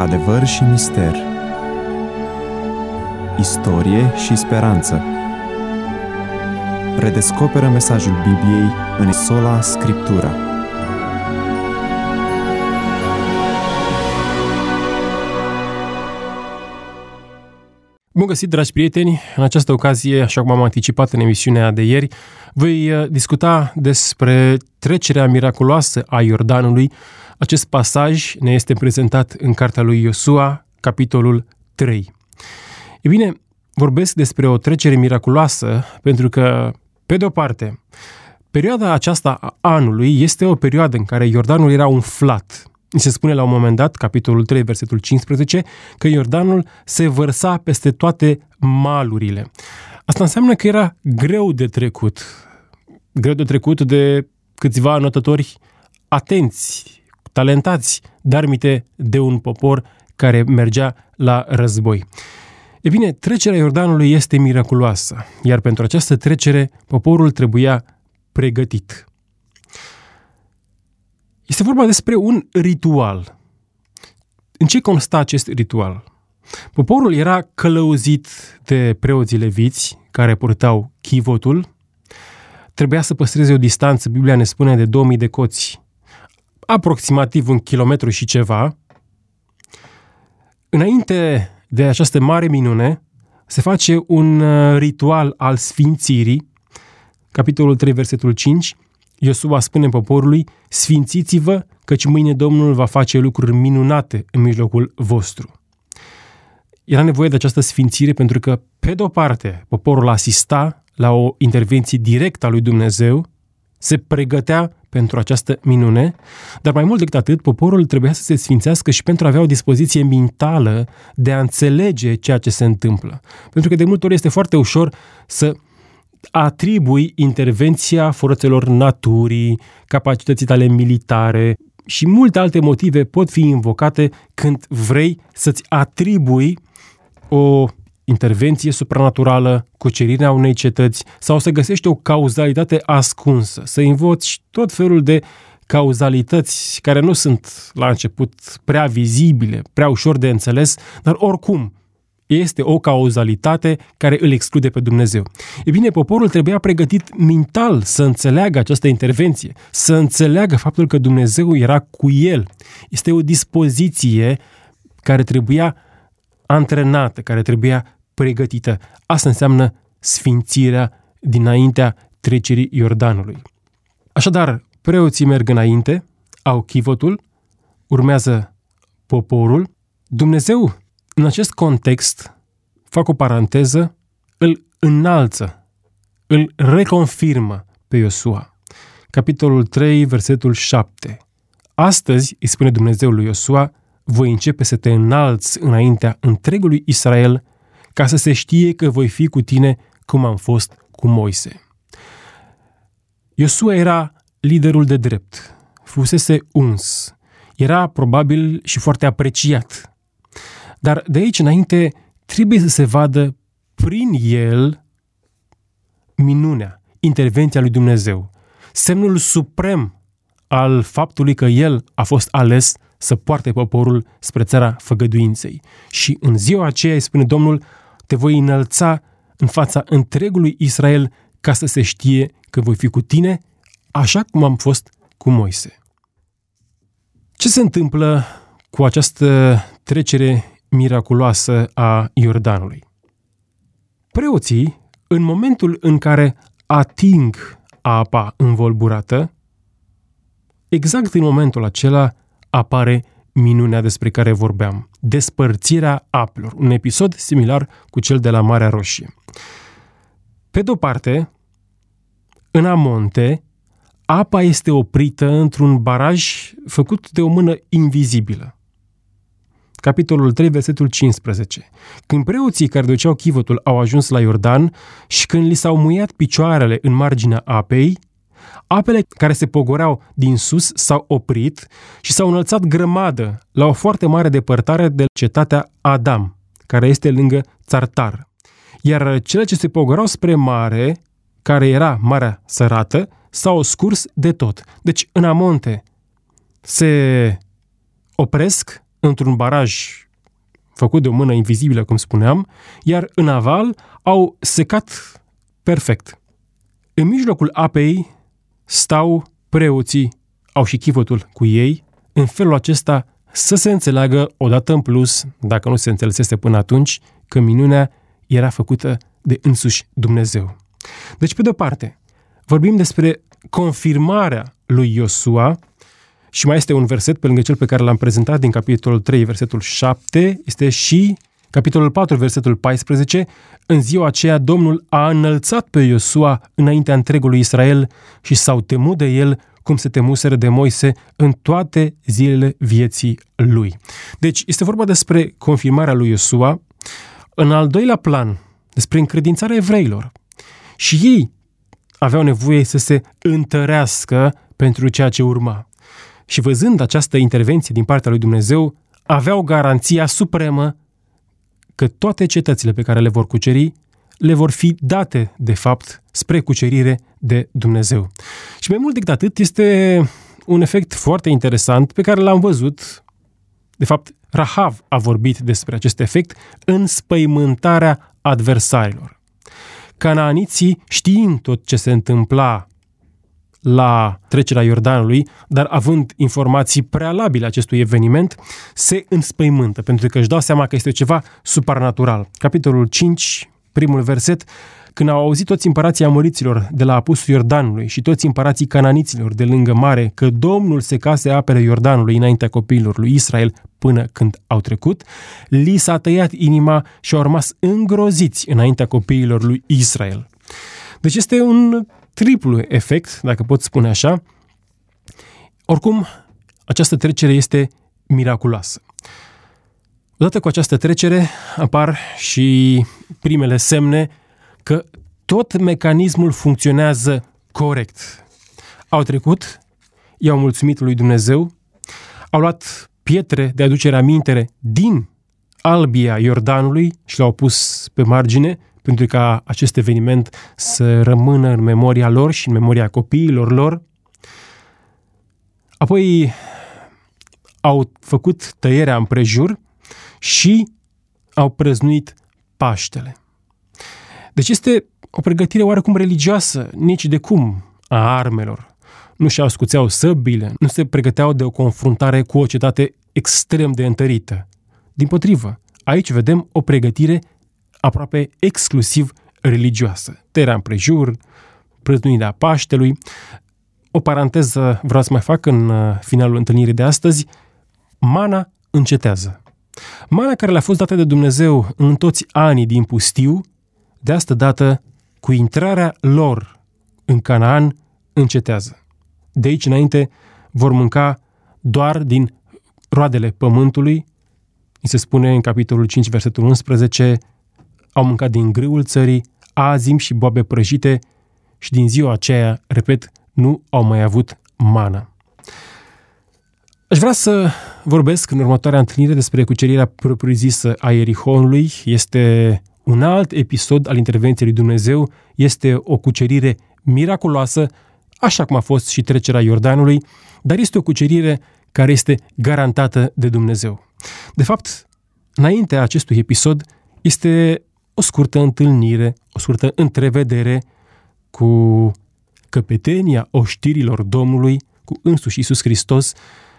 Adevăr și mister, istorie și speranță. Redescoperă mesajul Bibliei în sola Scriptura. Bun găsit, dragi prieteni! În această ocazie, așa cum am anticipat în emisiunea de ieri, voi discuta despre trecerea miraculoasă a Iordanului. Acest pasaj ne este prezentat în cartea lui Iosua, capitolul 3. Ei bine, vorbesc despre o trecere miraculoasă pentru că, pe de o parte, perioada aceasta a anului este o perioadă în care Iordanul era umflat. Se spune la un moment dat, capitolul 3, versetul 15, că Iordanul se vărsa peste toate malurile. Asta înseamnă că era greu de trecut. Greu de trecut de câțiva înotători atenți, talentați, darmite de un popor care mergea la război. E bine, trecerea Iordanului este miraculoasă, iar pentru această trecere poporul trebuia pregătit. Este vorba despre un ritual. În ce consta acest ritual? Poporul era călăuzit de preoții leviți care purtau chivotul. Trebuia să păstreze o distanță, Biblia ne spune, de 2000 de coți, aproximativ 1 kilometru și ceva. Înainte de această mare minune, se face un ritual al sfințirii. Capitolul 3, versetul 5, Iosua spune poporului: sfințiți-vă, căci mâine Domnul va face lucruri minunate în mijlocul vostru. Era nevoie de această sfințire pentru că, pe de-o parte, poporul asista la o intervenție directă a lui Dumnezeu, se pregătea pentru această minune, dar mai mult decât atât, poporul trebuia să se sfințească și pentru a avea o dispoziție mentală de a înțelege ceea ce se întâmplă. Pentru că de multe ori este foarte ușor să atribui intervenția forțelor naturii, capacității tale militare și multe alte motive pot fi invocate când vrei să-ți atribui o intervenție supranaturală, cucerirea unei cetăți sau să găsești o cauzalitate ascunsă, să invoci tot felul de cauzalități care nu sunt la început prea vizibile, prea ușor de înțeles, dar oricum este o cauzalitate care îl exclude pe Dumnezeu. E bine, poporul trebuia pregătit mental să înțeleagă această intervenție, să înțeleagă faptul că Dumnezeu era cu el. Este o dispoziție care trebuia antrenată, care trebuia pregătită. Asta înseamnă sfințirea dinaintea trecerii Iordanului. Așadar, preoții merg înainte, au chivotul, urmează poporul. Dumnezeu, în acest context, fac o paranteză, îl înalță, îl reconfirmă pe Iosua. Capitolul 3, versetul 7. Astăzi, îi spune Dumnezeu lui Iosua, voi începe să te înalți înaintea întregului Israel, ca să se știe că voi fi cu tine cum am fost cu Moise. Iosua era liderul de drept, fusese uns, era probabil și foarte apreciat. Dar de aici înainte trebuie să se vadă prin el minunea, intervenția lui Dumnezeu, semnul suprem al faptului că el a fost ales să poarte poporul spre țara făgăduinței. Și în ziua aceea îi spune Domnul: te voi înălța în fața întregului Israel ca să se știe că voi fi cu tine, așa cum am fost cu Moise. Ce se întâmplă cu această trecere miraculoasă a Iordanului? Preoții, în momentul în care ating apa învolburată, exact în momentul acela apare minunea despre care vorbeam, despărțirea apelor, un episod similar cu cel de la Marea Roșie. Pe de-o parte, în amonte, apa este oprită într-un baraj făcut de o mână invizibilă. Capitolul 3, versetul 15. Când preoții care duceau chivotul au ajuns la Iordan și când li s-au muiat picioarele în marginea apei, apele care se pogoreau din sus s-au oprit și s-au înălțat grămadă la o foarte mare depărtare de cetatea Adam, care este lângă Țartar. Iar cele ce se pogoreau spre mare, care era Marea Sărată, s-au scurs de tot. Deci în amonte se opresc într-un baraj făcut de o mână invizibilă, cum spuneam, iar în aval au secat perfect. În mijlocul apei stau preoții, au și chivotul cu ei, în felul acesta să se înțeleagă odată în plus, dacă nu se înțelesese până atunci, că minunea era făcută de însuși Dumnezeu. Deci, pe de-o parte, vorbim despre confirmarea lui Iosua și mai este un verset pe lângă cel pe care l-am prezentat din capitolul 3, versetul 7, este și capitolul 4, versetul 14. În ziua aceea Domnul a înălțat pe Iosua înaintea întregului Israel și s-au temut de el cum se temuseră de Moise în toate zilele vieții lui. Deci este vorba despre confirmarea lui Iosua. În al doilea plan, despre încredințarea evreilor. Și ei aveau nevoie să se întărească pentru ceea ce urma. Și văzând această intervenție din partea lui Dumnezeu, aveau garanția supremă că toate cetățile pe care le vor cuceri le vor fi date, de fapt, spre cucerire de Dumnezeu. Și mai mult decât atât, este un efect foarte interesant pe care l-am văzut. De fapt, Rahav a vorbit despre acest efect în spăimântarea adversarilor. Canaaniții, știind tot ce se întâmpla la trecerea Iordanului, dar având informații prealabile acestui eveniment, se înspăimântă, pentru că își dau seama că este ceva supranatural. Capitolul 5, primul verset: când au auzit toți împărații amoriților de la apusul Iordanului și toți împărații cananiților de lângă mare că Domnul secase apele Iordanului înaintea copiilor lui Israel până când au trecut, li s-a tăiat inima și au rămas îngroziți înaintea copiilor lui Israel. Deci este un triplu efect, dacă pot spune așa. Oricum, această trecere este miraculoasă. Odată cu această trecere apar și primele semne că tot mecanismul funcționează corect. Au trecut, i-au mulțumit lui Dumnezeu, au luat pietre de aducere amintire din albia Iordanului și le-au pus pe margine, pentru ca acest eveniment să rămână în memoria lor și în memoria copiilor lor. Apoi au făcut tăierea împrejur și au prăznuit Paștele. Deci este o pregătire oarecum religioasă, nici de cum, a armelor. Nu și ascuțeau săbile, nu se pregăteau de o confruntare cu o cetate extrem de întărită. Dimpotrivă, aici vedem o pregătire aproape exclusiv religioasă. Tăierea împrejur, prăznuirea Paștelui. O paranteză vreau să mai fac în finalul întâlnirii de astăzi. Mana încetează. Mana care le-a fost dată de Dumnezeu în toți anii din pustiu, de asta dată, cu intrarea lor în Canaan, încetează. De aici înainte vor mânca doar din roadele pământului. Îi se spune în capitolul 5, versetul 11, au mâncat din grâul țării, azim și boabe prăjite și din ziua aceea, repet, nu au mai avut mană. Aș vrea să vorbesc în următoarea întâlnire despre cucerirea propriu-zisă a Ierihonului. Este un alt episod al intervenției lui Dumnezeu, este o cucerire miraculoasă, așa cum a fost și trecerea Iordanului, dar este o cucerire care este garantată de Dumnezeu. De fapt, înaintea acestui episod este o scurtă întâlnire, o scurtă întrevedere cu căpetenia oștirilor Domnului, cu însuși Iisus Hristos.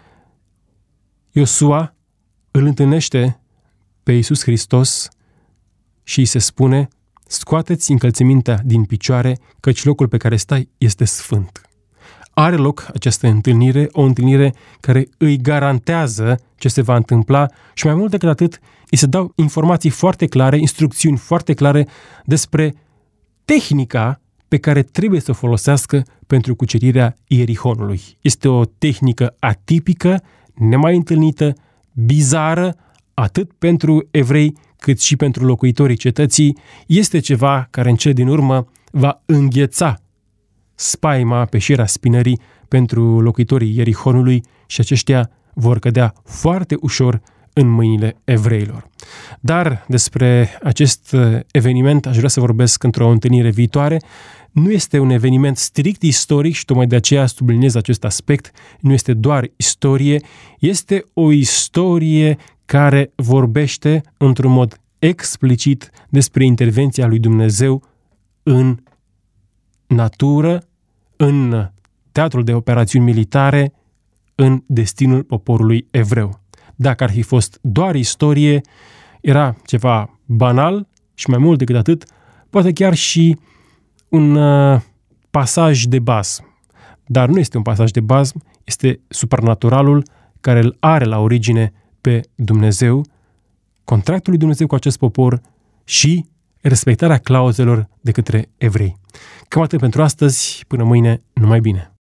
Iosua îl întâlnește pe Iisus Hristos și îi se spune: scoateți încălțămintea din picioare, căci locul pe care stai este sfânt. Are loc această întâlnire, o întâlnire care îi garantează ce se va întâmpla și mai mult decât atât, îi se dau informații foarte clare, instrucțiuni foarte clare despre tehnica pe care trebuie să o folosească pentru cucerirea Ierihonului. Este o tehnică atipică, nemai întâlnită, bizară, atât pentru evrei cât și pentru locuitorii cetății. Este ceva care în cele din urmă va îngheța spaima pe șira spinării pentru locuitorii Ierihonului și aceștia vor cădea foarte ușor în mâinile evreilor. Dar despre acest eveniment aș vrea să vorbesc într-o întâlnire viitoare. nu este un eveniment strict istoric și tocmai de aceea subliniez acest aspect, nu este doar istorie, este o istorie care vorbește într-un mod explicit despre intervenția lui Dumnezeu în natură, în teatrul de operațiuni militare, în destinul poporului evreu. Dacă ar fi fost doar istorie, era ceva banal și mai mult decât atât, poate chiar și un pasaj de basm. Dar nu este un pasaj de basm, este supranaturalul care îl are la origine pe Dumnezeu, contractul lui Dumnezeu cu acest popor și respectarea clauzelor de către evrei. Cam atât pentru astăzi, până mâine, numai bine!